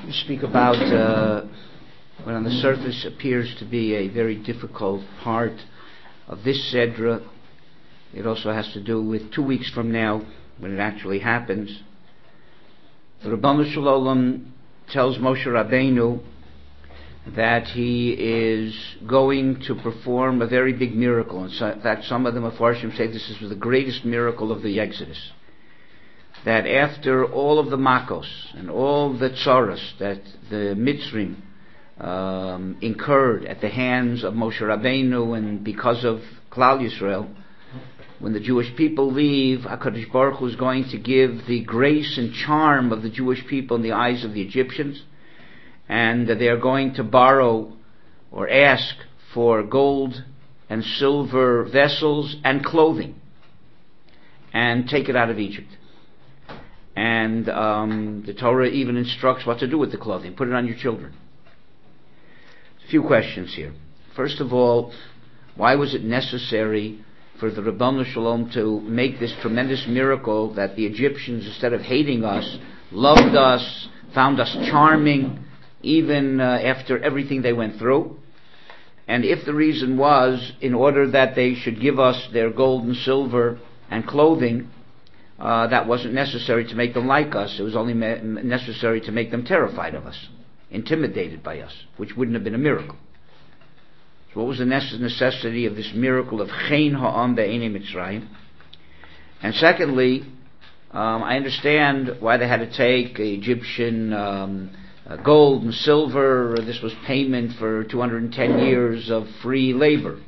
speak about what on the surface appears to be a very difficult part of this Sedra. It also has to do with 2 weeks from now, when it actually happens. The Ribono Shel Olam tells Moshe Rabbeinu that he is going to perform a very big miracle. In fact, some of the Mefarshim say this is the greatest miracle of the Exodus. That after all of the Makos and all the Tzoros that the Mitzrim incurred at the hands of Moshe Rabbeinu and because of Klal Yisrael, when the Jewish people leave, HaKadosh Baruch Hu is going to give the grace and charm of the Jewish people in the eyes of the Egyptians, and they are going to borrow or ask for gold and silver vessels and clothing and take it out of Egypt. And the Torah even instructs what to do with the clothing. Put it on your children. A few questions here. First of all, why was it necessary for the Ribono Shel Olam to make this tremendous miracle that the Egyptians, instead of hating us, loved us, found us charming, even after everything they went through? And if the reason was in order that they should give us their gold and silver and clothing, that wasn't necessary to make them like us. It was only necessary to make them terrified of us, intimidated by us, which wouldn't have been a miracle. So what was the necessity of this miracle of Chen Ha'am Be'enei Mitzrayim? And secondly, I understand why they had to take Egyptian gold and silver. This was payment for 210 years of free labor.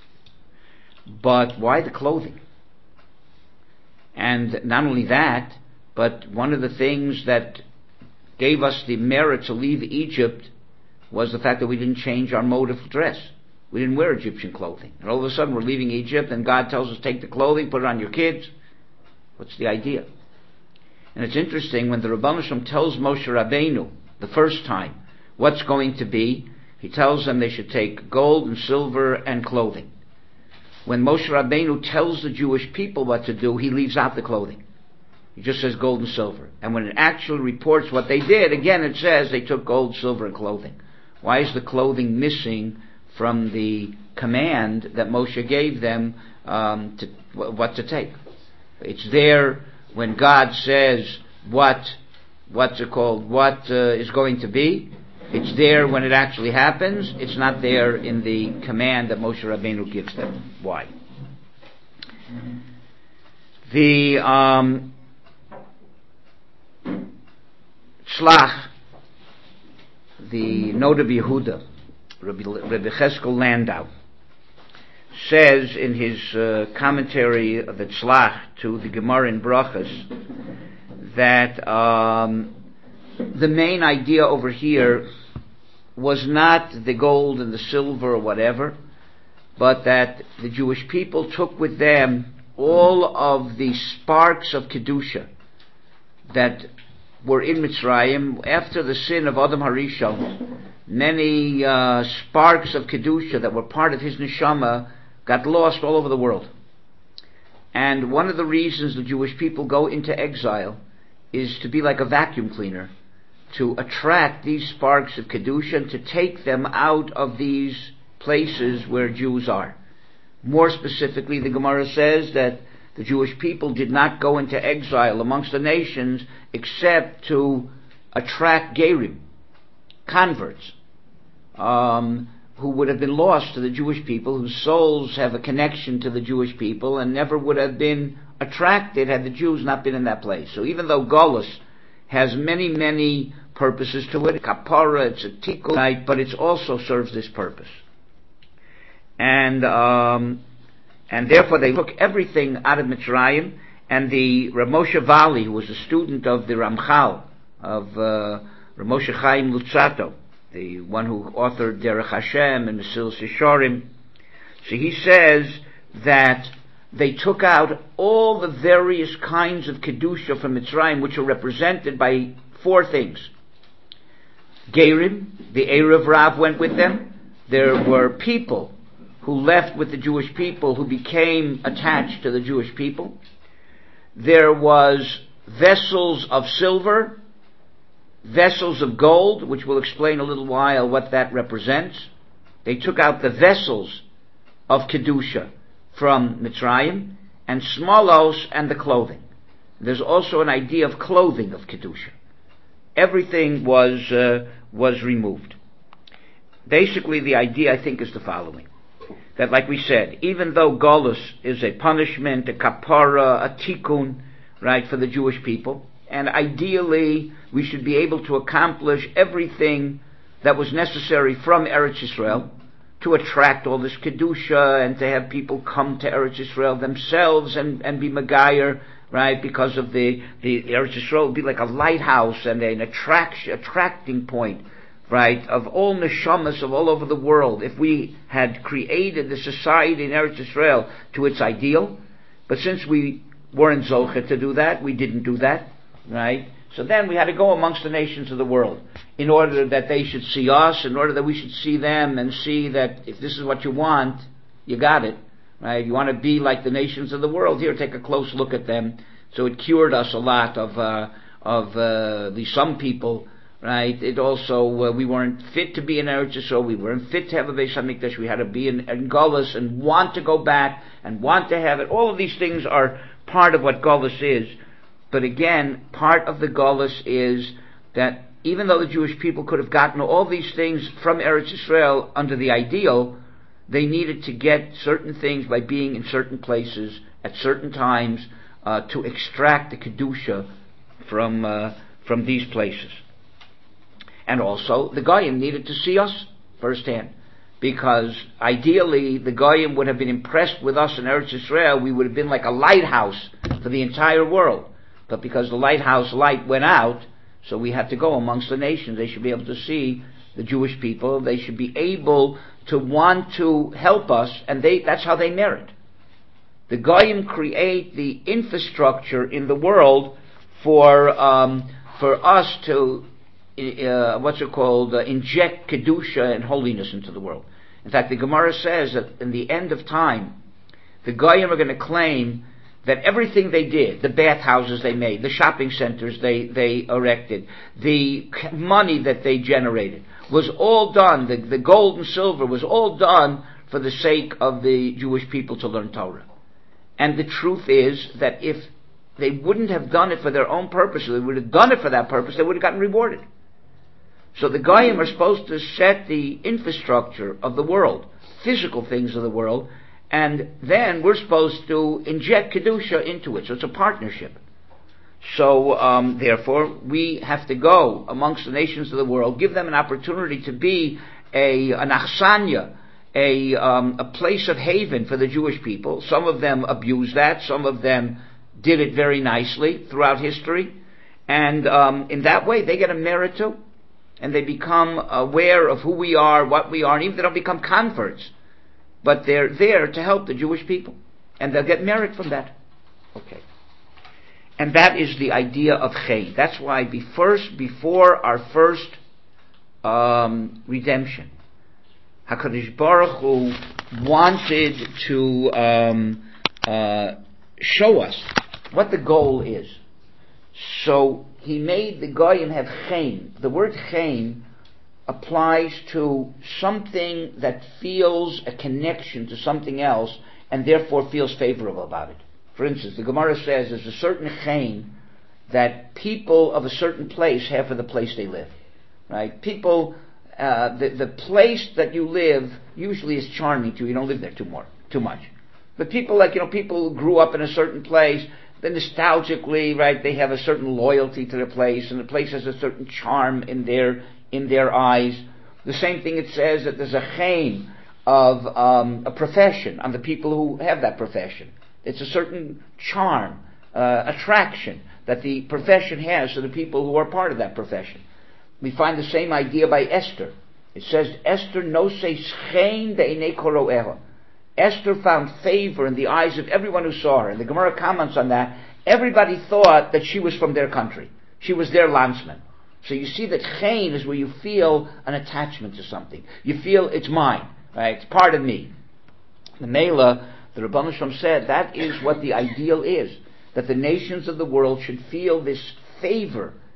But why the clothing? And not only that, but one of the things that gave us the merit to leave Egypt was the fact that we didn't change our mode of dress. We didn't wear Egyptian clothing. And all of a sudden we're leaving Egypt and God tells us, take the clothing, put it on your kids. What's the idea? And it's interesting, when the Ribono Shel Olam tells Moshe Rabbeinu the first time what's going to be, he tells them they should take gold and silver and clothing. When Moshe Rabbeinu tells the Jewish people what to do, he leaves out the clothing. He just says gold and silver. And when it actually reports what they did, again it says they took gold, silver, and clothing. Why is the clothing missing from the command that Moshe gave them what to take? It's there when God says what's is going to be. It's there when it actually happens. It's not there in the command that Moshe Rabbeinu gives them. Why? The Tzlach, the Noda B'Yehuda, Rabbi Cheskel Landau, says in his commentary of the Tzlach to the Gemara in Brachas that the main idea over here was not the gold and the silver or whatever, but that the Jewish people took with them all of the sparks of Kedusha that were in Mitzrayim. After the sin of Adam Harishon, many sparks of Kedusha that were part of his neshama got lost all over the world. And one of the reasons the Jewish people go into exile is to be like a vacuum cleaner, to attract these sparks of Kedusha and to take them out of these places where Jews are. More specifically, the Gemara says that the Jewish people did not go into exile amongst the nations except to attract Gerim, converts, who would have been lost to the Jewish people, whose souls have a connection to the Jewish people and never would have been attracted had the Jews not been in that place. So even though Golus has many, many purposes to it, kapara, it's a tikkun, but it also serves this purpose. And therefore they took everything out of Mitzrayim, and the Rav Moshe Vali, who was a student of the Ramchal, of Rav Moshe Chaim Luzzatto, the one who authored Derech Hashem and Mesilas Yesharim, so he says that they took out all the various kinds of Kedusha from Mitzrayim, which are represented by 4 things. Gerim, the Erev Rav went with them. There were people who left with the Jewish people, who became attached to the Jewish people. There was vessels of silver, vessels of gold, which we'll explain a little while what that represents. They took out the vessels of Kedusha from Mitzrayim, and smolos and the clothing. There's also an idea of clothing of Kedusha. Everything was removed. Basically, the idea, I think, is the following. That, like we said, even though Golus is a punishment, a kapara, a tikkun, right, for the Jewish people, and ideally we should be able to accomplish everything that was necessary from Eretz Yisrael to attract all this Kedusha and to have people come to Eretz Yisrael themselves and be Megayer, right, because of the Eretz Yisrael would be like a lighthouse and an attracting point, right, of all neshamas of all over the world. If we had created the society in Eretz Yisrael to its ideal, but since we weren't zocher to do that, we didn't do that, right? So then we had to go amongst the nations of the world in order that they should see us, in order that we should see them and see that if this is what you want, you got it, right? You want to be like the nations of the world. Here, take a close look at them. So it cured us a lot of some people, right? It also, we weren't fit to be in Eretz Yisrael, we weren't fit to have a Beis HaMikdash, we had to be in Golus and want to go back and want to have it. All of these things are part of what Golus is. But again, part of the Golus is that even though the Jewish people could have gotten all these things from Eretz Yisrael under the ideal, they needed to get certain things by being in certain places at certain times to extract the Kedusha from these places. And also, the Goyim needed to see us firsthand, because ideally the Goyim would have been impressed with us in Eretz Yisrael. We would have been like a lighthouse for the entire world. But because the lighthouse light went out, so we had to go amongst the nations. They should be able to see the Jewish people. They should be able to want to help us, and that's how they merit. The Goyim create the infrastructure in the world for us to inject Kedusha and holiness into the world. In fact, the Gemara says that in the end of time, the Goyim are going to claim that everything they did, the bathhouses they made, the shopping centers they erected, the money that they generated, was all done, the gold and silver was all done for the sake of the Jewish people to learn Torah. And the truth is that if they wouldn't have done it for their own purpose, if they would have done it for that purpose, they would have gotten rewarded. So the Goyim are supposed to set the infrastructure of the world, physical things of the world, and then we're supposed to inject Kedusha into it. So it's a partnership. So therefore, we have to go amongst the nations of the world, give them an opportunity to be an achsanya, a place of haven for the Jewish people. Some of them abused that. Some of them did it very nicely throughout history. And in that way, they get a merit too. And they become aware of who we are, what we are, and even they don't become converts. But they're there to help the Jewish people. And they'll get merit from that. Okay. And that is the idea of Chen. That's why before our first redemption, HaKadosh Baruch Hu wanted to show us what the goal is. So he made the Goyim have Chen. The word Chen applies to something that feels a connection to something else and therefore feels favorable about it. For instance, the Gemara says there's a certain chen that people of a certain place have for the place they live. Right? People, the place that you live usually is charming to you. You don't live there too much. But people people who grew up in a certain place, then nostalgically, right, they have a certain loyalty to the place, and the place has a certain charm in their eyes. The same thing it says that there's a chen of a profession on the people who have that profession. It's a certain charm, attraction that the profession has to the people who are part of that profession. We find the same idea by Esther. It says, Esther no se chen de'inei koro'eha. Esther found favor in the eyes of everyone who saw her. And the Gemara comments on that. Everybody thought that she was from their country. She was their landsman. So you see that chen is where you feel an attachment to something. You feel it's mine, right? It's part of me. The Mela, the Rebbeinu Shalom said, that is what the ideal is. That the nations of the world should feel this favor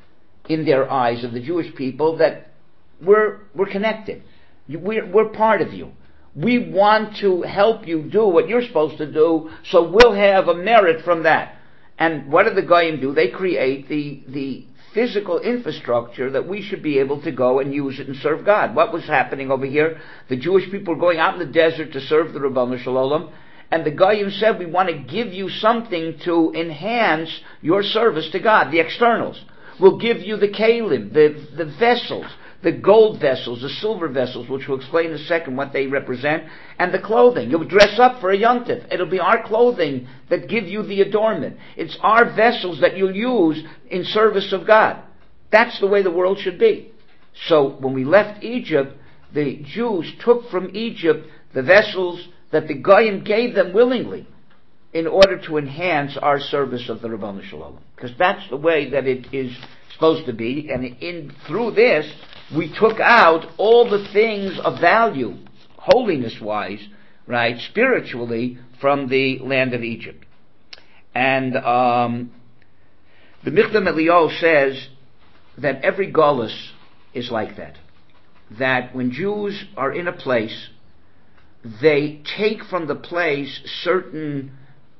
in their eyes of the Jewish people that we're connected. We're part of you. We want to help you do what you're supposed to do, so we'll have a merit from that. And what do the Goyim do? They create the physical infrastructure that we should be able to go and use it and serve God. What was happening over here? The Jewish people were going out in the desert to serve the Ribono Shel Olam, and the Goyim said, we want to give you something to enhance your service to God, the externals. We'll give you the kalim, the vessels, the gold vessels, the silver vessels, which we'll explain in a second what they represent, and the clothing. You'll dress up for a yontif. It'll be our clothing that give you the adornment. It's our vessels that you'll use in service of God. That's the way the world should be. So when we left Egypt, the Jews took from Egypt the vessels that the Goyim gave them willingly in order to enhance our service of the Ribono Shel Olam. Because that's the way that it is supposed to be, and through this, we took out all the things of value, holiness-wise, right, spiritually, from the land of Egypt. And the Michtam Eliyahu says that every Golus is like that. That when Jews are in a place, they take from the place certain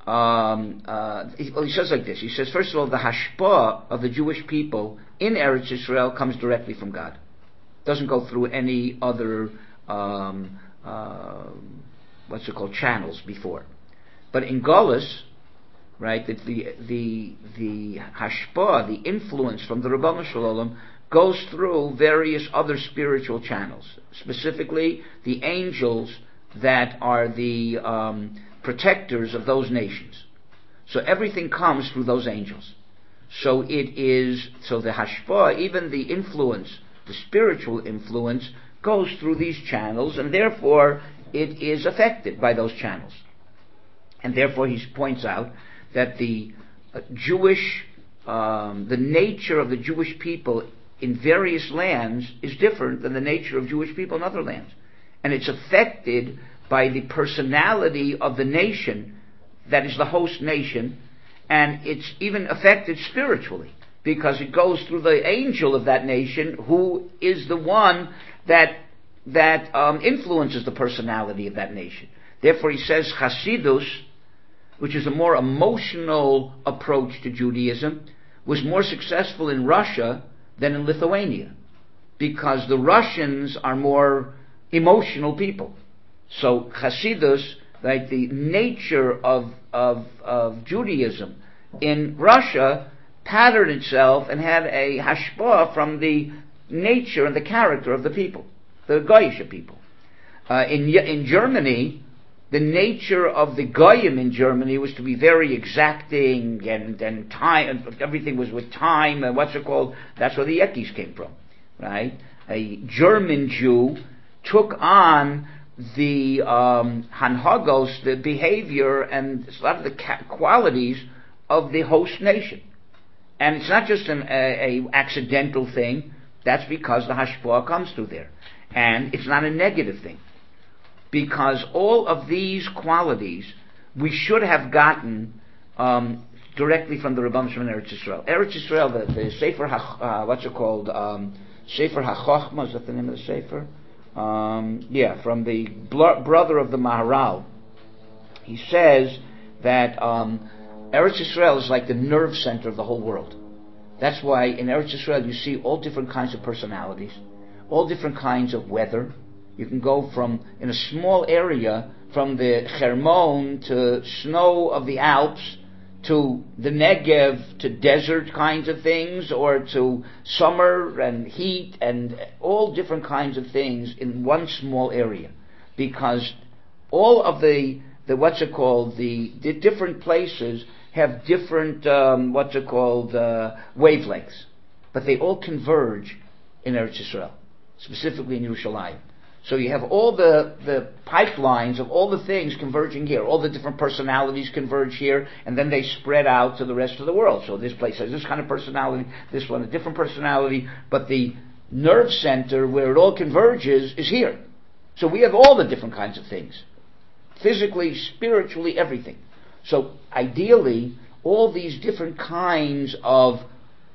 he says like this. He says, first of all, the hashpah of the Jewish people in Eretz Yisrael comes directly from God. It doesn't go through any other channels before. But in Golus, right, the hashpah, the influence from the Ribono Shel Olam, goes through various other spiritual channels. Specifically, the angels that are the protectors of those nations. So everything comes through those angels. So the hashpah, even the influence, the spiritual influence, goes through these channels, and therefore it is affected by those channels. And therefore he points out that the nature of the Jewish people in various lands is different than the nature of Jewish people in other lands. And it's affected by the personality of the nation, that is the host nation, and it's even affected spiritually, because it goes through the angel of that nation, who is the one that influences the personality of that nation. Therefore he says Hasidus, which is a more emotional approach to Judaism, was more successful in Russia than in Lithuania, because the Russians are more emotional people. So Hasidus, like the nature of Judaism in Russia, patterned itself and had a hashpah from the nature and the character of the people, the Goyish people. In Germany, the nature of the Goyim in Germany was to be very exacting, and time, everything was with time, and that's where the Yekkis came from, right? A German Jew took on the hanhagos, the behavior, and a lot of the qualities of the host nation. And it's not just a accidental thing. That's because the hashpah comes through there. And it's not a negative thing. Because all of these qualities we should have gotten directly from the Ribono Shel Olam in Eretz Yisrael. Eretz Yisrael, the Sefer, Sefer HaChochma, is that the name of the Sefer? From the brother of the Maharal. He says that Eretz Yisrael is like the nerve center of the whole world. That's why in Eretz Yisrael you see all different kinds of personalities, all different kinds of weather. You can go from, in a small area, from the Hermon to snow of the Alps, to the Negev, to desert kinds of things, or to summer and heat, and all different kinds of things in one small area. Because all of the different places have different, wavelengths. But they all converge in Eretz Yisrael, specifically in Yerushalayim. So you have all the pipelines of all the things converging here. All the different personalities converge here, and then they spread out to the rest of the world. So this place has this kind of personality, this one a different personality, but the nerve center where it all converges is here. So we have all the different kinds of things. Physically, spiritually, everything. So ideally, all these different kinds of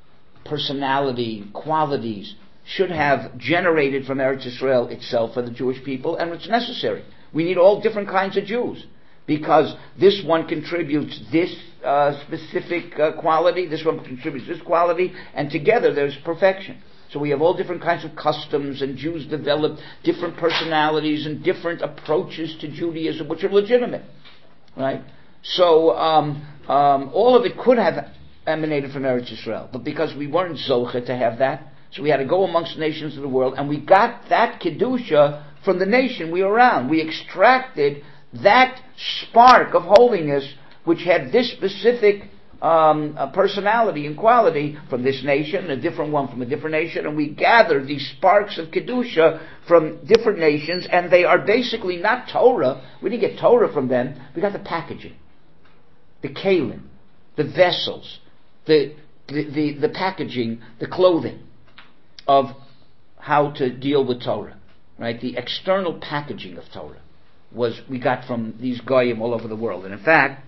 personality, qualities, should have generated from Eretz Israel itself for the Jewish people, and it's necessary. We need all different kinds of Jews, because this one contributes this specific quality, this one contributes this quality, and together there's perfection. So we have all different kinds of customs, and Jews develop different personalities and different approaches to Judaism, which are legitimate, right? So all of it could have emanated from Eretz Israel, but because we weren't zoche to have that, so we had to go amongst the nations of the world, and we got that kedusha from the nation we were around. We extracted that spark of holiness, which had this specific personality and quality from this nation, a different one from a different nation, and we gathered these sparks of kedusha from different nations, and they are basically not Torah. We didn't get Torah from them. We got the packaging, the kalim, the vessels, the packaging, the clothing of how to deal with Torah, right? The external packaging of Torah we got from these goyim all over the world. And in fact,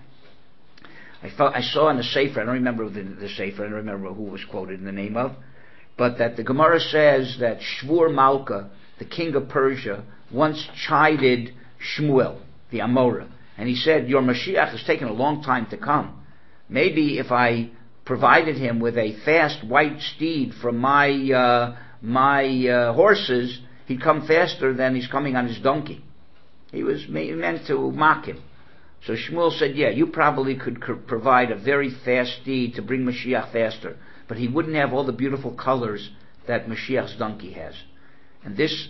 I saw in the Sefer, I don't remember the Sefer, I don't remember who was quoted in the name of, but that the Gemara says that Shvur Malka, the king of Persia, once chided Shmuel, the Amora, and he said, your Mashiach has taken a long time to come. Maybe if I provided him with a fast white steed from my horses, he'd come faster than he's coming on his donkey. He was meant to mock him. So Shmuel said, yeah, you probably could provide a very fast steed to bring Mashiach faster, but he wouldn't have all the beautiful colors that Mashiach's donkey has. And this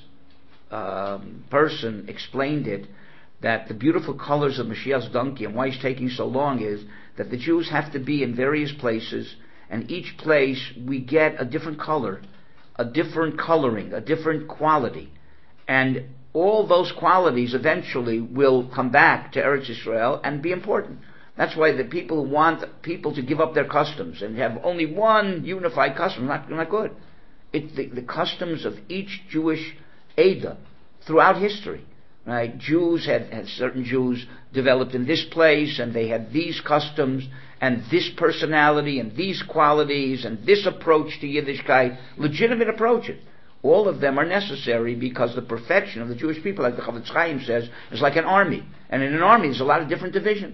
person explained it, that the beautiful colors of Mashiach's donkey and why he's taking so long is that the Jews have to be in various places, and each place we get a different color, a different coloring, a different quality. And all those qualities eventually will come back to Eretz Israel and be important. That's why the people who want people to give up their customs and have only one unified custom, not good. It's the customs of each Jewish Eidah throughout history. Right? Jews had certain Jews developed in this place, and they had these customs and this personality and these qualities and this approach to Yiddishkeit, legitimate approaches. All of them are necessary because the perfection of the Jewish people, like the Chavetz Chaim says, is like an army. And in an army there's a lot of different divisions.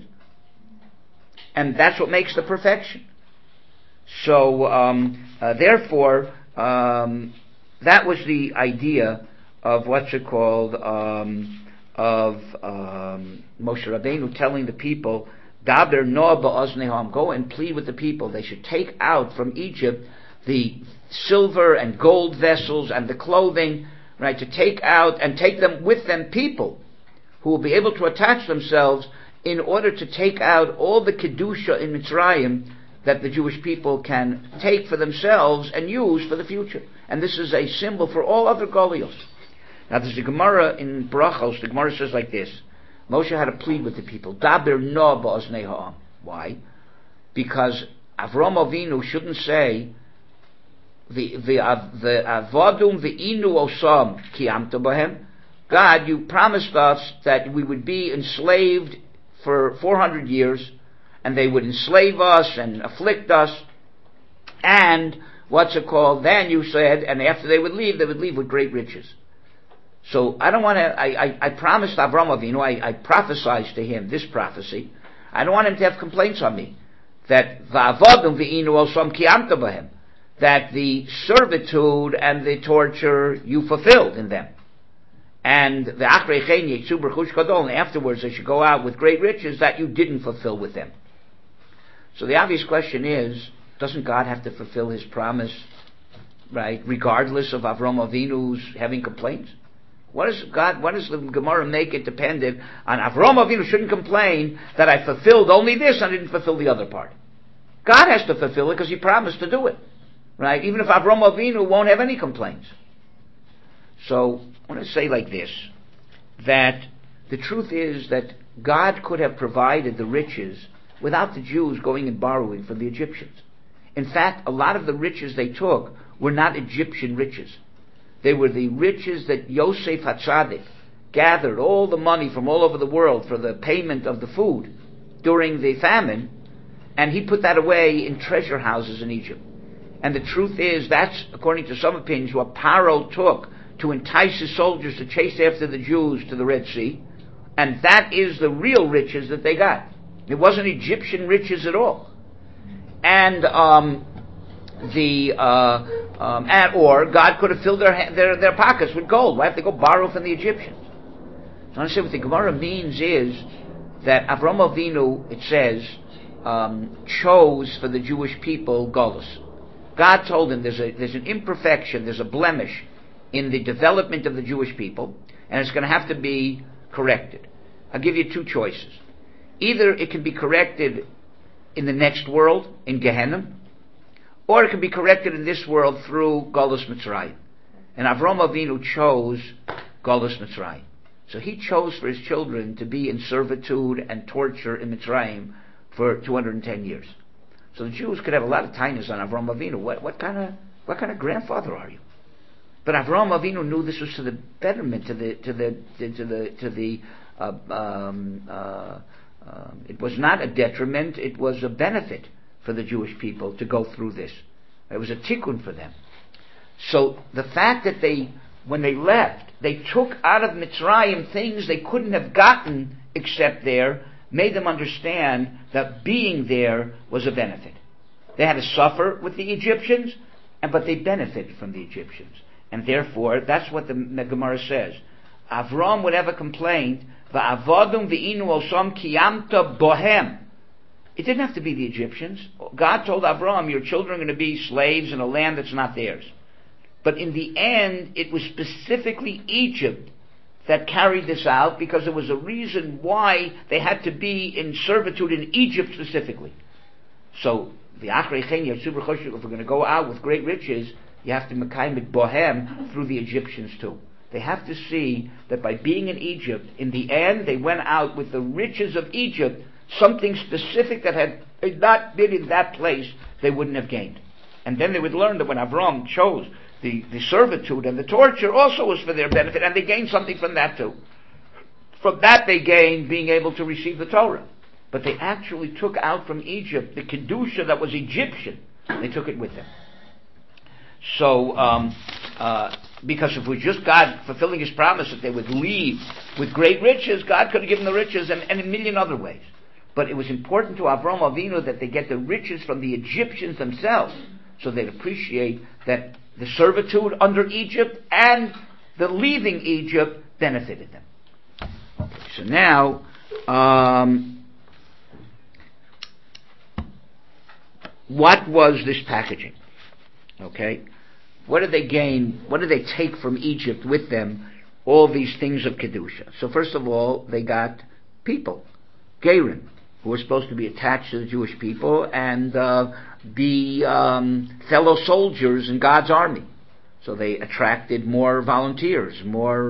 And that's what makes the perfection. So, therefore, that was the idea of what's it called, of Moshe Rabbeinu telling the people, Daber noah ba'ozneham, go and plead with the people. They should take out from Egypt the silver and gold vessels and the clothing, right, to take out and take them with them people who will be able to attach themselves in order to take out all the kedusha in Mitzrayim that the Jewish people can take for themselves and use for the future. And this is a symbol for all other Golios. Now there's a Gemara in Brachos, the Gemara says like this, Moshe had to plead with the people, Daber noah ba'oznei ha'am. Why? Because Avram Avinu shouldn't say, the avadum ve'inu osam kiyamta bahem. God, you promised us that we would be enslaved for 400 years, and they would enslave us and afflict us, and then you said, and after they would leave with great riches. So I don't want to, I promised Avram Avinu, I prophesied to him this prophecy, I don't want him to have complaints on me, that va'avadum ve'inu osam kiyamta bahem, that the servitude and the torture you fulfilled in them. And the achrei chen yetzu b'rechush gadol, and afterwards they should go out with great riches that you didn't fulfill with them. So the obvious question is, doesn't God have to fulfill his promise, right, regardless of Avram Avinu's having complaints? What does the Gemara make it dependent on Avram Avinu shouldn't complain that I fulfilled only this and I didn't fulfill the other part? God has to fulfill it because he promised to do it. Right? Even if Avram Avinu won't have any complaints. So, I want to say like this, that the truth is that God could have provided the riches without the Jews going and borrowing from the Egyptians. In fact, a lot of the riches they took were not Egyptian riches. They were the riches that Yosef HaTzadik gathered all the money from all over the world for the payment of the food during the famine, and he put that away in treasure houses in Egypt. And the truth is, that's, according to some opinions, what Paro took to entice his soldiers to chase after the Jews to the Red Sea. And that is the real riches that they got. It wasn't Egyptian riches at all. And or God could have filled their pockets with gold. Why have to go borrow from the Egyptians? So I understand what the Gemara means is that Avram Avinu, it says, chose for the Jewish people Golus. God told him there's an imperfection, there's a blemish in the development of the Jewish people, and it's going to have to be corrected. I'll give you two choices. Either it can be corrected in the next world, in Gehenna, or it can be corrected in this world through Golus Mitzrayim. And Avram Avinu chose Golus Mitzrayim. So he chose for his children to be in servitude and torture in Mitzrayim for 210 years. So the Jews could have a lot of tightness on Avram Avinu. What kind of grandfather are you? But Avram Avinu knew this was to the betterment, it was not a detriment, it was a benefit for the Jewish people to go through this. It was a tikkun for them. So the fact that when they left, they took out of Mitzrayim things they couldn't have gotten except there, made them understand that being there was a benefit. They had to suffer with the Egyptians, but they benefited from the Egyptians. And therefore, that's what the Gemara says. Avram would have a complaint, Va'avodum v'inu osam kiyamta bohem. It didn't have to be the Egyptians. God told Avram, your children are going to be slaves in a land that's not theirs. But in the end, it was specifically Egypt that carried this out, because there was a reason why they had to be in servitude in Egypt specifically. So, the Achrei Chen Yatsu B'Choshech, if we're going to go out with great riches, you have to Mekayim it Bohem through the Egyptians too. They have to see that by being in Egypt, in the end, they went out with the riches of Egypt, something specific that had not been in that place, they wouldn't have gained. And then they would learn that when Avram chose the servitude and the torture also was for their benefit, and they gained something from that too. From that they gained being able to receive the Torah. But they actually took out from Egypt the Kedusha that was Egyptian. They took it with them. So, because if it was just God fulfilling His promise that they would leave with great riches, God could have given the riches and a million other ways. But it was important to Avram Avinu that they get the riches from the Egyptians themselves, so they'd appreciate that the servitude under Egypt and the leaving Egypt benefited them. Okay, so now, what was this packaging? Okay, what did they gain? What did they take from Egypt with them? All these things of Kedusha. So first of all, they got people, Gerim, who were supposed to be attached to the Jewish people and be fellow soldiers in God's army. So they attracted more volunteers, more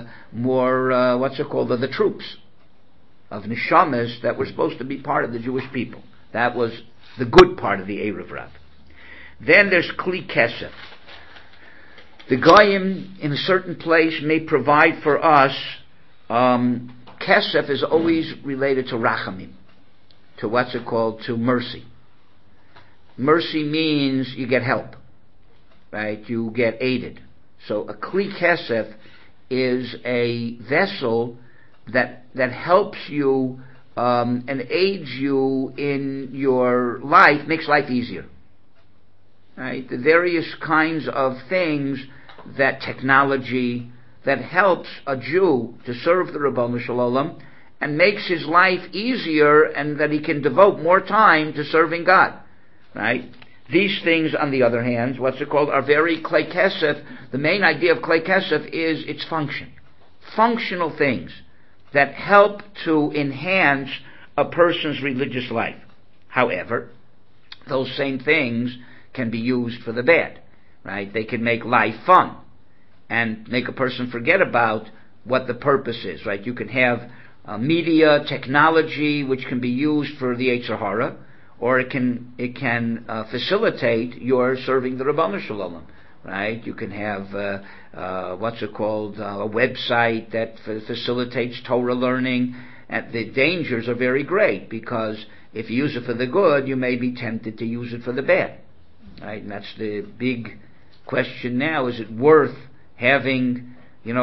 the troops of neshamas that were supposed to be part of the Jewish people. That was the good part of the Erev Rav. Then there's Kli Kesef. The Goyim in a certain place may provide for us. Kesef is always related to Rachamim, to mercy. Mercy means you get help, right? You get aided. So a Kli Kesef is a vessel that helps you and aids you in your life, makes life easier. Right? The various kinds of things, that technology that helps a Jew to serve the Ribono Shel Olam and makes his life easier, and that he can devote more time to serving God. Right? These things, on the other hand, are very Klei Kesef. The main idea of Klei Kesef is its function. Functional things that help to enhance a person's religious life. However, those same things can be used for the bad, right? They can make life fun and make a person forget about what the purpose is, right? You can have media, technology, which can be used for the Yetzer Hara, or it can facilitate your serving the Ribono Shel Olam, right? You can have a website that facilitates Torah learning, and the dangers are very great, because if you use it for the good, you may be tempted to use it for the bad. right? And that's the big question now. Is it worth having,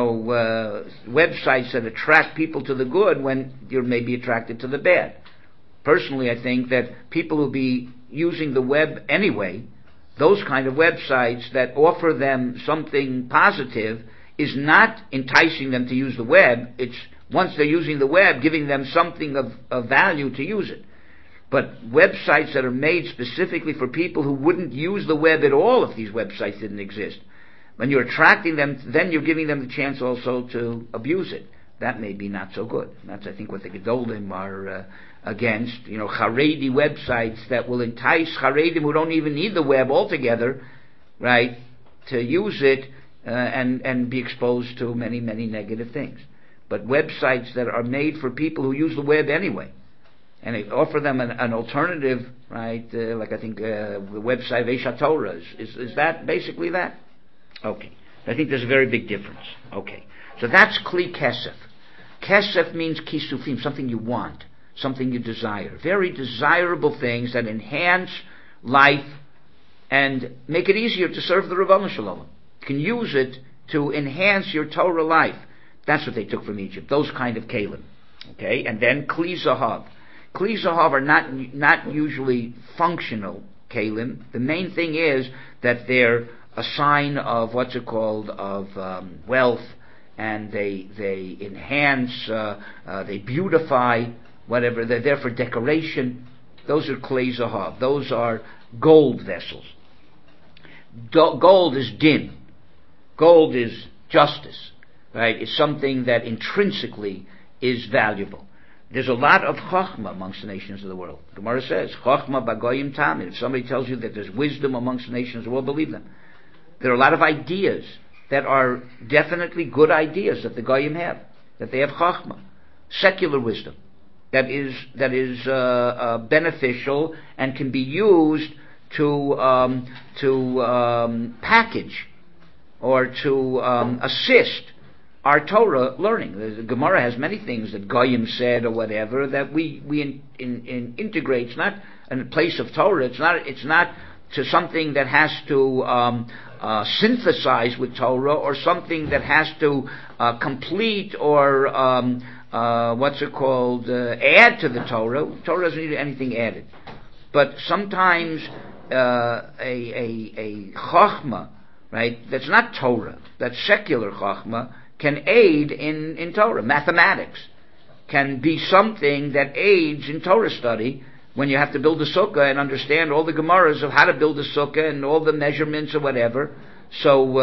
websites that attract people to the good when you're maybe attracted to the bad? Personally, I think that people who be using the web anyway, those kind of websites that offer them something positive, is not enticing them to use the web. It's, once they're using the web, giving them something of value to use it. But websites that are made specifically for people who wouldn't use the web at all if these websites didn't exist, when you're attracting them, then you're giving them the chance also to abuse it. That may be not so good. That's, I think, what the Gedolim are against. Haredi websites that will entice Haredim who don't even need the web altogether, right, to use it and be exposed to many, many negative things. But websites that are made for people who use the web anyway, and they offer them an alternative, right? Like I think the website Vesha Torah is that basically that? Okay, I think there's a very big difference. Okay, so that's Kli Kesef. Kesef means kisufim, something you want, something you desire. Very desirable things that enhance life and make it easier to serve the Ribono Shel Olam. You can use it to enhance your Torah life. That's what they took from Egypt, those kind of kelim. Okay, and then Kli Zahav. Kli Zahav are not usually functional kelim. The main thing is that they're a sign of wealth, and they enhance, they beautify, whatever. They're there for decoration. Those are Kli Zahav. Those are gold vessels. Gold is din. Gold is justice, right? It's something that intrinsically is valuable. There's a lot of chokhmah amongst the nations of the world. The Gemara says, chokhmah bagoyim tamid. If somebody tells you that there's wisdom amongst the nations of the world, believe them. There are a lot of ideas that are definitely good ideas that the goyim have, that they have chokhmah, secular wisdom, that is beneficial and can be used to package or to assist our Torah learning. The Gemara has many things that Goyim said or whatever that we integrate. It's not in a place of Torah. It's not to something that has to synthesize with Torah, or something that has to complete or add to the Torah. Torah doesn't need anything added. But sometimes a chachma, right, that's not Torah, that's secular chachma, can aid in Torah. Mathematics can be something that aids in Torah study when you have to build a sukkah and understand all the Gemaras of how to build a sukkah and all the measurements or whatever. So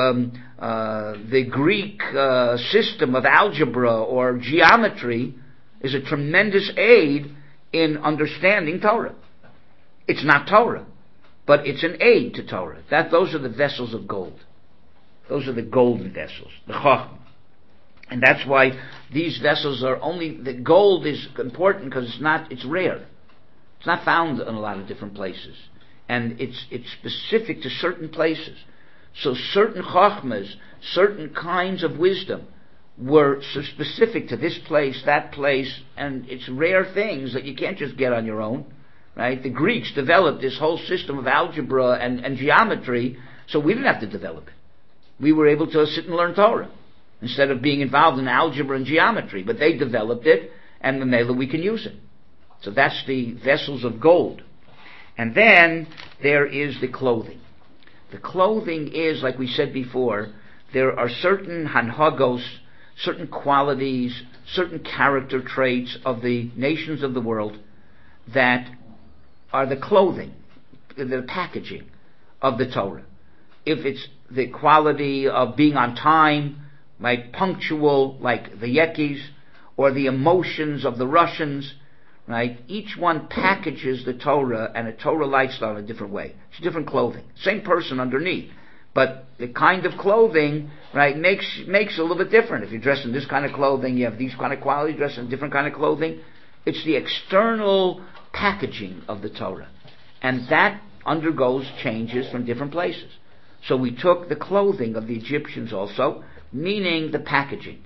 the Greek system of algebra or geometry is a tremendous aid in understanding Torah. It's not Torah, but it's an aid to Torah. Those are the vessels of gold. Those are the golden vessels, the chachma. And that's why these vessels are the gold is important because it's rare. It's not found in a lot of different places. And it's specific to certain places. So certain chachmas, certain kinds of wisdom were so specific to this place, that place, and it's rare things that you can't just get on your own. Right? The Greeks developed this whole system of algebra and geometry, so we didn't have to develop it. We were able to sit and learn Torah instead of being involved in algebra and geometry. But they developed it, and Memela we can use it. So that's the vessels of gold. And then there is the clothing. The clothing is, like we said before, there are certain hanhagos, certain qualities, certain character traits of the nations of the world that are the clothing, the packaging of the Torah. If it's the quality of being on time, right, punctual, like the Yekis, or the emotions of the Russians, right? Each one packages the Torah and a Torah lifestyle in a different way. It's different clothing. Same person underneath, but the kind of clothing, right, makes it a little bit different. If you're dressed in this kind of clothing, you have these kind of qualities. Dressed in different kind of clothing. It's the external packaging of the Torah, and that undergoes changes from different places. So we took the clothing of the Egyptians also, meaning the packaging,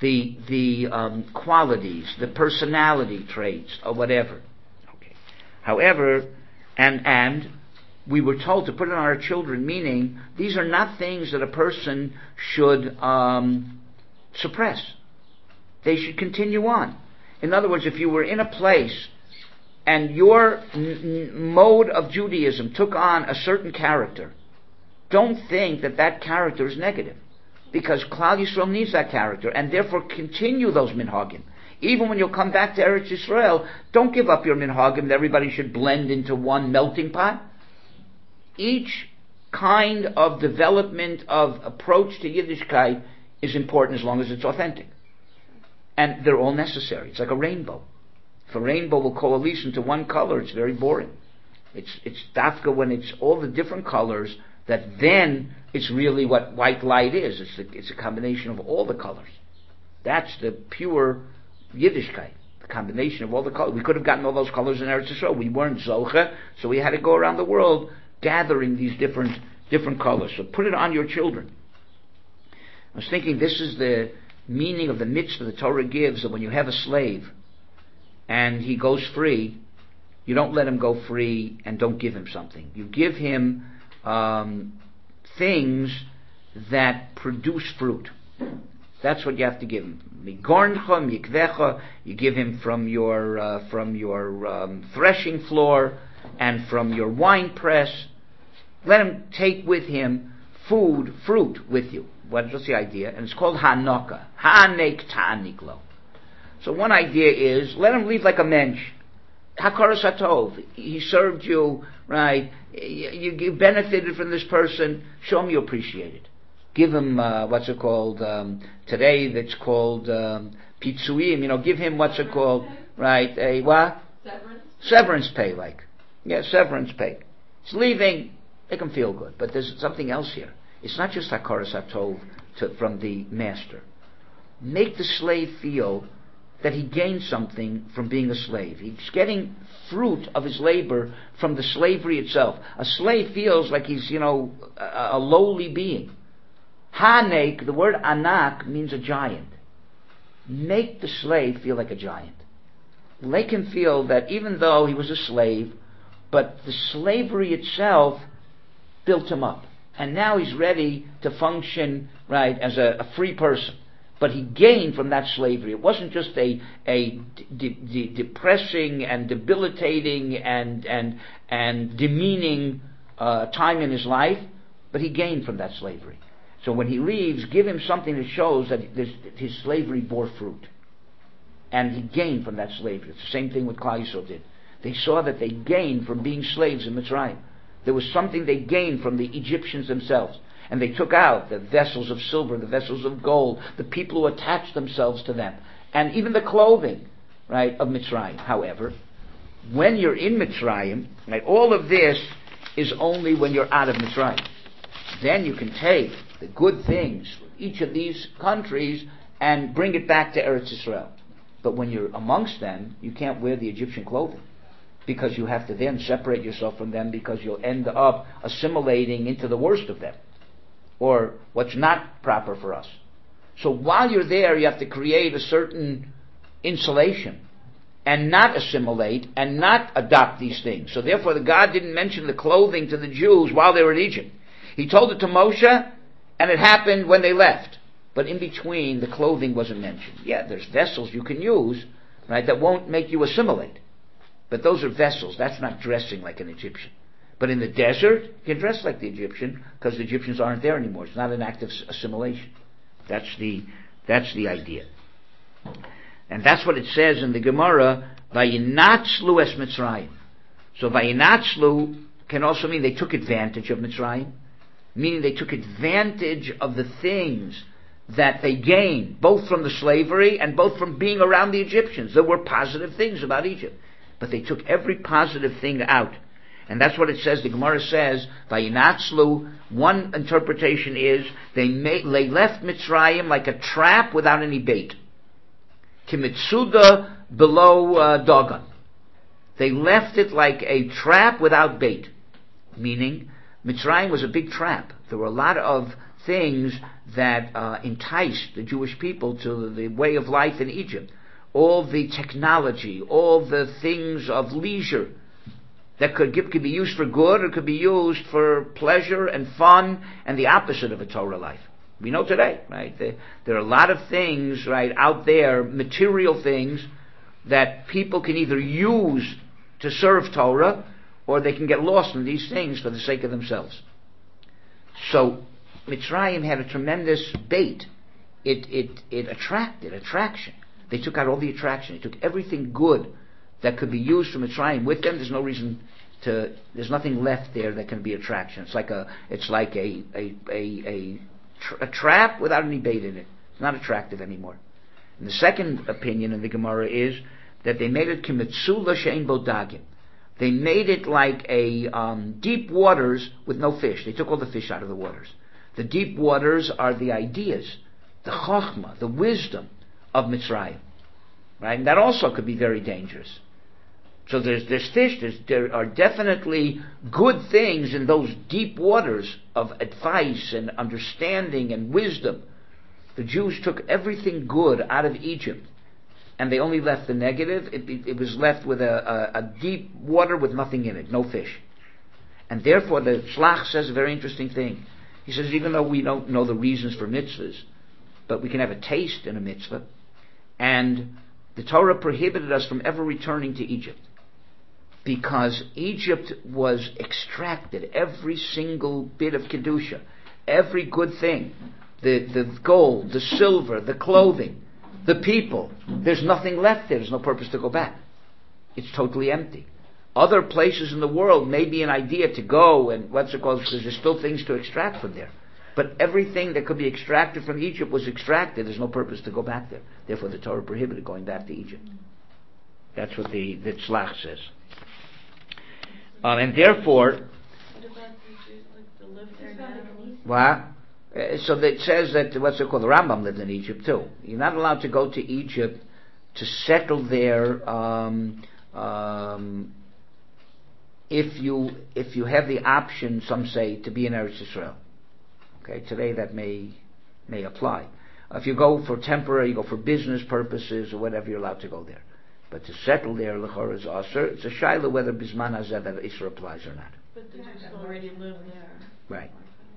the qualities, the personality traits, or whatever. Okay. However, and we were told to put it on our children, meaning these are not things that a person should suppress. They should continue on. In other words, if you were in a place and your mode of Judaism took on a certain character, don't think that that character is negative, because Klal Yisrael needs that character, and therefore continue those minhagim. Even when you'll come back to Eretz Yisrael, don't give up your minhagim that everybody should blend into one melting pot. Each kind of development of approach to Yiddishkeit is important as long as it's authentic. And they're all necessary. It's like a rainbow. If a rainbow will coalesce into one color, it's very boring. It's dafka when it's all the different colors that then it's really what white light is. It's a combination of all the colors. That's the pure Yiddishkeit, the combination of all the colors. We could have gotten all those colors in Eretz Yisrael. We weren't Zocha, so we had to go around the world gathering these different colors. So put it on your children. I was thinking this is the meaning of the mitzvah the Torah gives, that when you have a slave and he goes free, you don't let him go free and don't give him something. You give him things that produce fruit. That's what you have to give him. Migorncha, mikvecha. You give him from your threshing floor and from your wine press. Let him take with him fruit with you. What's the idea? And it's called ha'anaka. Ha'anek ta'aniklo. So one idea is, let him leave like a mensch. Hakaras hatov. He served you, right? You benefited from this person. Show him you appreciate it. Give him, what's it called? Today that's called pitsuim. Give him, what's it called? Right? A what? Severance pay, like. Yeah, severance pay. He's leaving. Make him feel good. But there's something else here. It's not just hakaras hatov from the master. Make the slave feel that he gained something from being a slave. He's getting fruit of his labor from the slavery itself. A slave feels like he's, a lowly being. Hanek, the word anak, means a giant. Make the slave feel like a giant. Make him feel that even though he was a slave, but the slavery itself built him up. And now he's ready to function, right, as a free person. But he gained from that slavery. It wasn't just a depressing and debilitating and demeaning time in his life, but he gained from that slavery. So when he leaves, give him something that shows that his slavery bore fruit. And he gained from that slavery. It's the same thing what Klal Yisrael did. They saw that they gained from being slaves in Mitzrayim. There was something they gained from the Egyptians themselves. And they took out the vessels of silver, the vessels of gold, the people who attached themselves to them, and even the clothing, right, of Mitzrayim. However, when you're in Mitzrayim, right, all of this is only when you're out of Mitzrayim. Then you can take the good things from each of these countries and bring it back to Eretz Yisrael. But when you're amongst them, you can't wear the Egyptian clothing, because you have to then separate yourself from them, because you'll end up assimilating into the worst of them, or what's not proper for us. So while you're there, you have to create a certain insulation and not assimilate and not adopt these things. So therefore, the God didn't mention the clothing to the Jews while they were in Egypt. He told it to Moshe, and it happened when they left. But in between, the clothing wasn't mentioned. Yeah, there's vessels you can use, right, that won't make you assimilate. But those are vessels. That's not dressing like an Egyptian. But in the desert, you can dress like the Egyptian, because the Egyptians aren't there anymore. It's not an act of assimilation. That's the idea. And that's what it says in the Gemara, Vayinatzlu es Mitzrayim. So Vayinatzlu can also mean they took advantage of Mitzrayim, meaning they took advantage of the things that they gained, both from the slavery and both from being around the Egyptians. There were positive things about Egypt, but they took every positive thing out. And that's what it says. The Gemara says, Vayinatzlu, one interpretation is, they left Mitzrayim like a trap without any bait. Kimitsuda below Dogon. They left it like a trap without bait. Meaning, Mitzrayim was a big trap. There were a lot of things that enticed the Jewish people to the way of life in Egypt. All the technology, all the things of leisure. that could be used for good or could be used for pleasure and fun and the opposite of a Torah life. We know today, right? There are a lot of things, right, out there, material things, that people can either use to serve Torah or they can get lost in these things for the sake of themselves. So Mitzrayim had a tremendous bait. It attracted attraction. They took out all the attraction. They took everything good that could be used from Mitzrayim with them. There's no reason to. There's nothing left there that can be attraction. It's like a trap without any bait in it. It's not attractive anymore. And the second opinion in the Gemara is that they made it kimitzula she'ein bo dagim. They made it like a deep waters with no fish. They took all the fish out of the waters. The deep waters are the ideas, the chokhmah, the wisdom of Mitzrayim, right? And that also could be very dangerous. So there's fish. There are definitely good things in those deep waters of advice and understanding and wisdom. The Jews took everything good out of Egypt, and they only left the negative. It was left with a deep water with nothing in it, no fish. And therefore the Shlach says a very interesting thing. He says, even though we don't know the reasons for mitzvahs, but we can have a taste in a mitzvah, and the Torah prohibited us from ever returning to Egypt, because Egypt was extracted, every single bit of Kedusha, every good thing, the gold, the silver, the clothing, the people. There's nothing left there. There's no purpose to go back. It's totally empty. Other places in the world may be an idea to go and because there's still things to extract from there. But everything that could be extracted from Egypt was extracted. There's no purpose to go back there. Therefore the Torah prohibited going back to Egypt. That's what the Tzlach says. And therefore... What about the Jews, like, to live there now? What? So it says that, what's it called, the Rambam lived in Egypt too. You're not allowed to go to Egypt to settle there if you have the option, some say, to be in Eretz Yisrael. Okay, today that may apply. If you go for temporary, you go for business purposes or whatever, you're allowed to go there. But to settle there, l'chora is aser. It's a shaila whether bisman hazeh that Isra applies or not. But the Jews already live there. Right.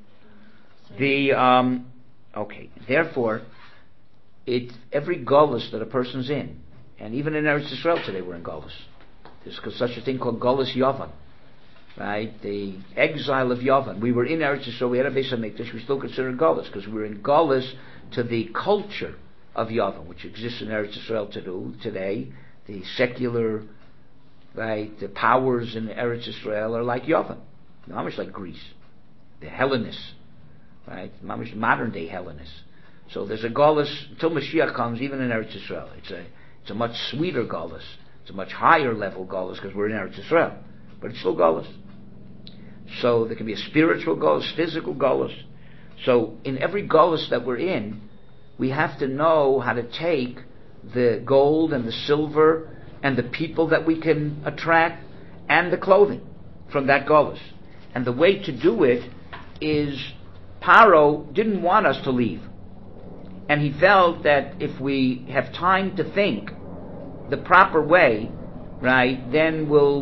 Okay. Therefore, every golus that a person's in, and even in Eretz Yisrael today we're in golus. There's such a thing called golus Yavan, right? The exile of Yavan. We were in Eretz Yisrael. We had a Beis Hamikdash. We still consider golus because we were in golus to the culture of Yavan, which exists in Eretz Yisrael today. The secular, right? The powers in Eretz Yisrael are like Yavan, almost like Greece, the Hellenists. Right, modern day Hellenists. So there's a galus until Mashiach comes, even in Eretz Yisrael. It's a much sweeter galus. It's a much higher level galus because we're in Eretz Yisrael, but it's still galus. So there can be a spiritual galus, physical galus. So in every galus that we're in, we have to know how to take the gold and the silver and the people that we can attract and the clothing from that galus. And the way to do it is, Paro didn't want us to leave, and he felt that if we have time to think the proper way, right, then we'll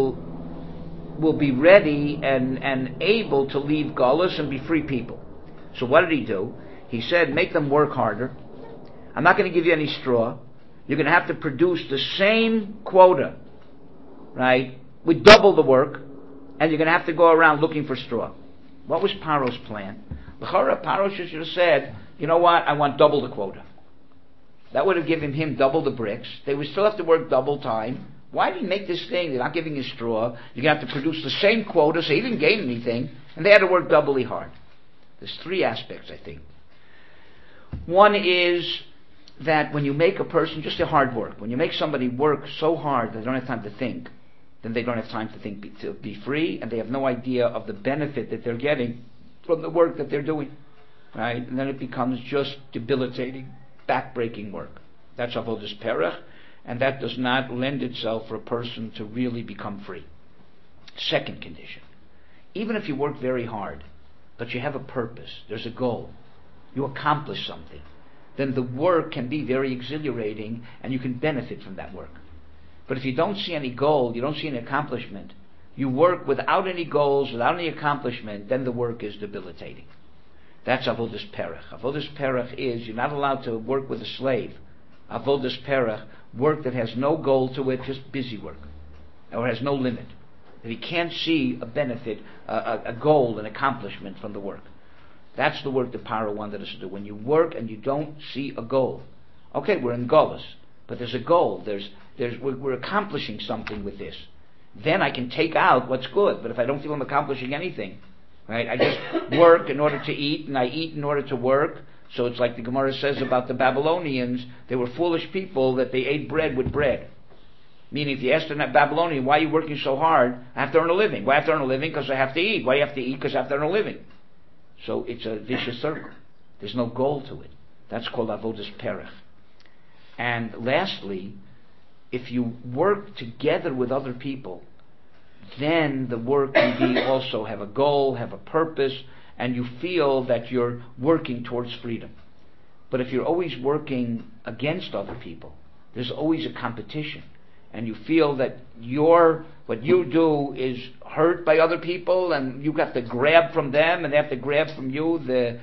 be ready and able to leave Galus and be free people. So what did he do? He said, make them work harder. I'm not going to give you any straw. You're going to have to produce the same quota, right, with double the work, and you're going to have to go around looking for straw. What was Paro's plan? L'chora, Paro should have said, you know what, I want double the quota. That would have given him double the bricks. They would still have to work double time. Why did he make this thing? They're not giving you straw. You're going to have to produce the same quota, so he didn't gain anything. And they had to work doubly hard. There's three aspects, I think. One is that when you make a person, just a hard work, when you make somebody work so hard that they don't have time to think, then they don't have time to think, to be free, and they have no idea of the benefit that they're getting from the work that they're doing, right? And then it becomes just debilitating, back-breaking work. That's avodas perach, and that does not lend itself for a person to really become free. Second condition, even if you work very hard, but you have a purpose, there's a goal, you accomplish something, then the work can be very exhilarating, and you can benefit from that work. But if you don't see any goal, you don't see any accomplishment, you work without any goals, without any accomplishment, then the work is debilitating. That's avodas perach. Avodas perach is you're not allowed to work with a slave. Avodas perach, work that has no goal to it, just busy work, or has no limit. That he can't see a benefit, a goal, an accomplishment from the work. That's the work that Paro wanted us to do. When you work and you don't see a goal, okay, we're in Golos, but there's a goal. We're accomplishing something with this. Then I can take out what's good. But if I don't feel I'm accomplishing anything, right? I just work in order to eat, and I eat in order to work. So it's like the Gemara says about the Babylonians. They were foolish people that they ate bread with bread. Meaning, if you ask a Babylonian, why are you working so hard? I have to earn a living. Why I have to earn a living? Because I have to eat. Why do you have to eat? Because I have to earn a living. So it's a vicious circle. There's no goal to it. That's called avodas perach. And lastly, if you work together with other people, then the work can be also have a goal, have a purpose, and you feel that you're working towards freedom. But if you're always working against other people, there's always a competition, and you feel that what you do is hurt by other people, and you got to grab from them, and they have to grab from you,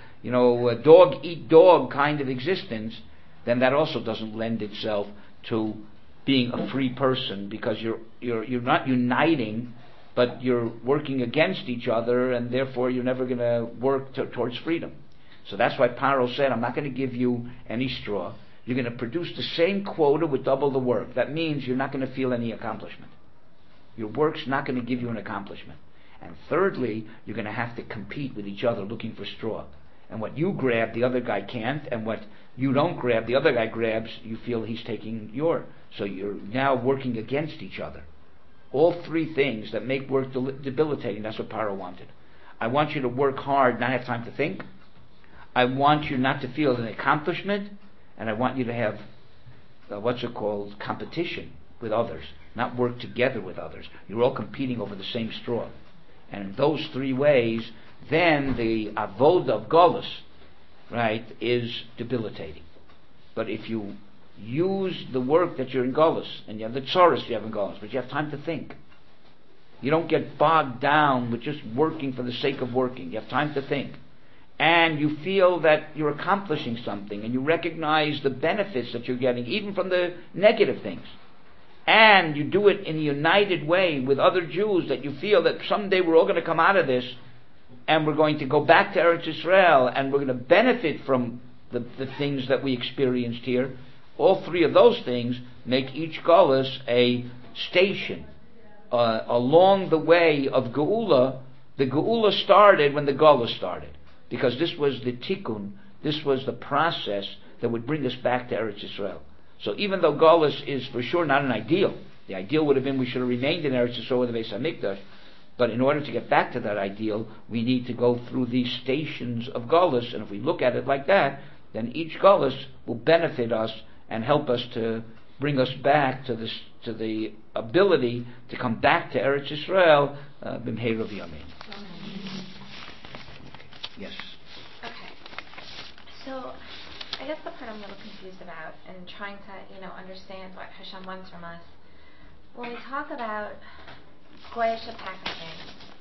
dog eat dog kind of existence, then that also doesn't lend itself to being a free person, because you're not uniting, but you're working against each other, and therefore you're never going to work towards freedom. So that's why Paro said, I'm not going to give you any straw. You're going to produce the same quota with double the work. That means you're not going to feel any accomplishment. Your work's not going to give you an accomplishment. And thirdly, you're going to have to compete with each other looking for straw. And what you grab, the other guy can't, and what you don't grab, the other guy grabs, you feel he's taking your. So you're now working against each other. All three things that make work debilitating, that's what Paro wanted. I want you to work hard, not have time to think. I want you not to feel an accomplishment, and I want you to have, competition with others, not work together with others. You're all competing over the same straw. And in those three ways, then the avoda of Golus, right, is debilitating. But if you use the work that you're in Golus, and you have the tzoros you have in Golus, but you have time to think. You don't get bogged down with just working for the sake of working. You have time to think. And you feel that you're accomplishing something, and you recognize the benefits that you're getting, even from the negative things. And you do it in a united way with other Jews, that you feel that someday we're all going to come out of this, and we're going to go back to Eretz Yisrael, and we're going to benefit from the things that we experienced here. All three of those things make each Golus a station along the way of Geula. The Geula started when the Golus started, because this was the tikkun, this was the process that would bring us back to Eretz Yisrael. So even though Golus is for sure not an ideal, the ideal would have been we should have remained in Eretz Yisrael with the Beis HaMikdash, but in order to get back to that ideal, we need to go through these stations of Golus, and if we look at it like that, then each Golus will benefit us and help us to bring us back to the ability to come back to Eretz Yisrael, b'mheira v'yamin. Yes. Okay. So, I guess the part I'm a little confused about, and trying to, understand what Hashem wants from us, when we talk about Goyish packaging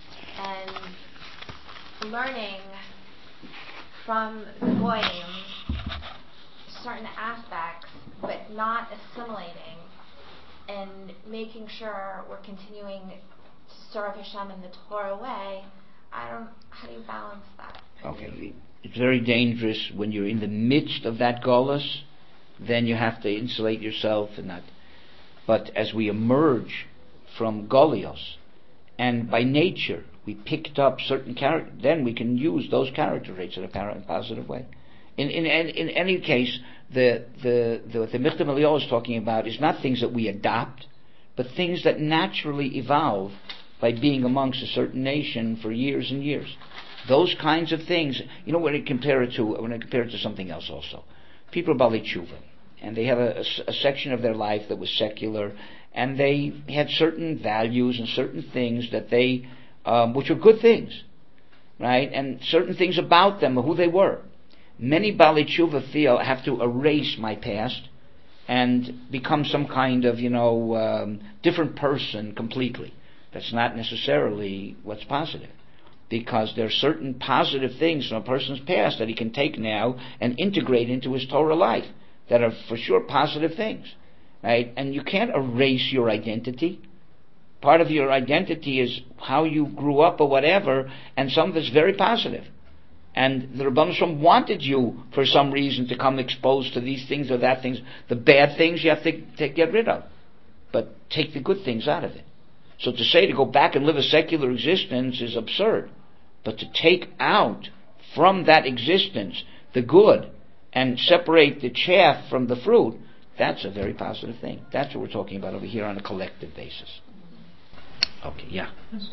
and learning from the Goyim certain aspects, but not assimilating and making sure we're continuing to serve Hashem in the Torah way, how do you balance that? Okay, it's very dangerous when you're in the midst of that Golus. Then you have to insulate yourself and that. But as we emerge from Golios, and by nature we picked up certain character, then we can use those character traits in a positive way. In any case, what the Michtav Eliyahu is talking about is not things that we adopt, but things that naturally evolve by being amongst a certain nation for years and years. Those kinds of things, when I compare it to something else also. People are Baalei Tshuva, and they have a section of their life that was secular, and they had certain values and certain things that they, which were good things, right? And certain things about them, who they were. Many Baalei Tshuva feel I have to erase my past and become some kind of, different person completely. That's not necessarily what's positive. Because there are certain positive things from a person's past that he can take now and integrate into his Torah life that are for sure positive things, right? And you can't erase your identity. Part of your identity is how you grew up or whatever, and some of it's very positive. And the Rebbeinu Shalom wanted you for some reason to come exposed to these things or that things. The bad things you have to get rid of, but take the good things out of it. So to say to go back and live a secular existence is absurd. But to take out from that existence the good and separate the chaff from the fruit, that's a very positive thing. That's what we're talking about over here on a collective basis. Okay, yeah.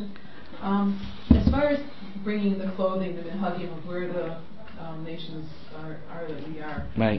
As far as bringing the clothing, the minhagim of where the nations are that we are, right?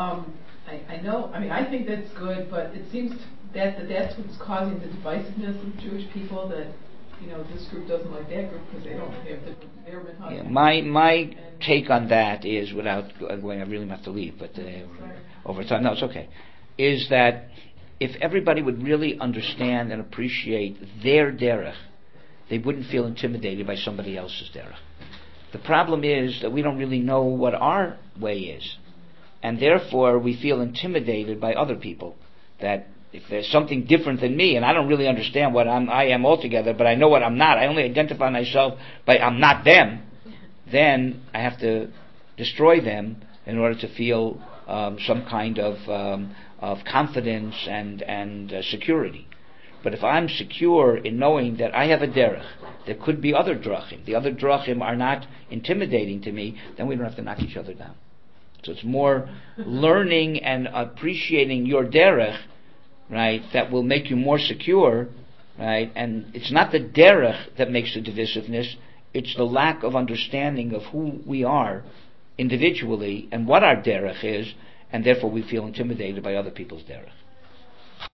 I know. I mean, I think that's good, but it seems that's what's causing the divisiveness of the Jewish people. That this group doesn't like that group because they don't have their minhagim. Yeah, my take on that is, without going, I really have to leave, but over time, no, it's okay. Is that if everybody would really understand and appreciate their derech, they wouldn't feel intimidated by somebody else's derech. The problem is that we don't really know what our way is, and therefore we feel intimidated by other people. That if there's something different than me, and I don't really understand what I am altogether, but I know what I'm not, I only identify myself by I'm not them, then I have to destroy them in order to feel some kind of confidence and security. But if I'm secure in knowing that I have a derech, there could be other drachim. The other drachim are not intimidating to me, then we don't have to knock each other down. So it's more learning and appreciating your derech, right, that will make you more secure, right? And it's not the derech that makes the divisiveness, it's the lack of understanding of who we are individually and what our derech is, and therefore we feel intimidated by other people's derech.